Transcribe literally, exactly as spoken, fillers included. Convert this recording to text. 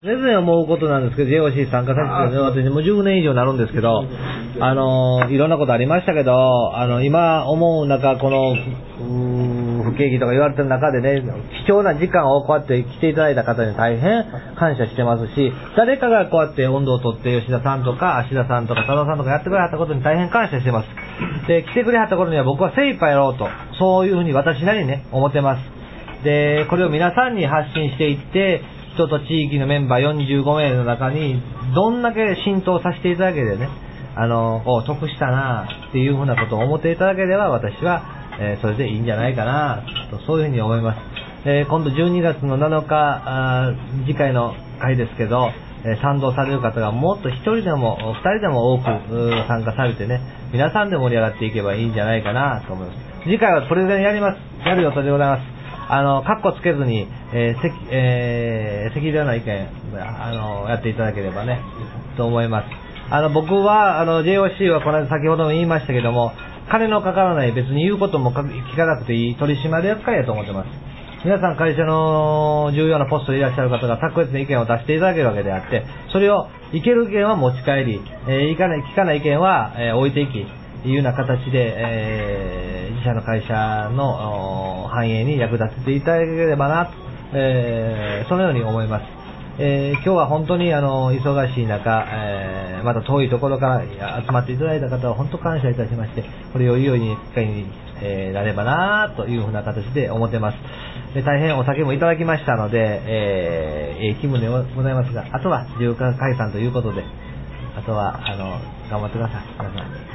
常々思うことなんですけど、ジェーオーシー 参加させて、私もうじゅうねん以上になるんですけど、あの、いろんなことありましたけど、あの、今思う中、この、うーん、不景気とか言われてる中でね、貴重な時間をこうやって来ていただいた方に大変感謝してますし、誰かがこうやって温度をとって吉田さんとか芦田さんとか佐藤さんとかやってくれはったことに大変感謝してます。で、来てくれはった頃には僕は精一杯やろうと、そういうふうに私なりにね、思ってます。で、これを皆さんに発信していって、人と地域のメンバーよんじゅうごめいの中にどんだけ浸透させていただけでね、あの、お得したなっていうふうなことを思っていただければ、私は、えー、それでいいんじゃないかなと、そういうふうに思います。えー、今度じゅうにがつのなのか、あ次回の回ですけど、えー、賛同される方がもっとひとりでもふたりでも多く参加されてね、皆さんで盛り上がっていけばいいんじゃないかなと思います。次回はプレゼンやります。やる予定でございます。あの、カッコつけずに、えー、赤、えー、赤裸々な意見、あの、やっていただければね、と思います。あの、僕は、あの、ジェーオーシー はこの間先ほども言いましたけども、金のかからない、別に言うことも聞かなくていい取締役会やと思ってます。皆さん会社の重要なポストにいらっしゃる方が卓越な意見を出していただけるわけであって、それを、いける意見は持ち帰り、えー、いかない、聞かない意見は、えー、置いていき、いうような形で、えー、自社の会社の繁栄に役立てていただければなと、えー、そのように思います。えー、今日は本当にあの忙しい中、えー、また遠いところから集まっていただいた方は本当感謝いたしまして、これをいよいよ機会に、えー、なればなというふうな形で思ってます。で大変お酒もいただきましたので、えー、えー、気分でございますが、あとは自由化解散ということで、あとはあの頑張ってください。皆さん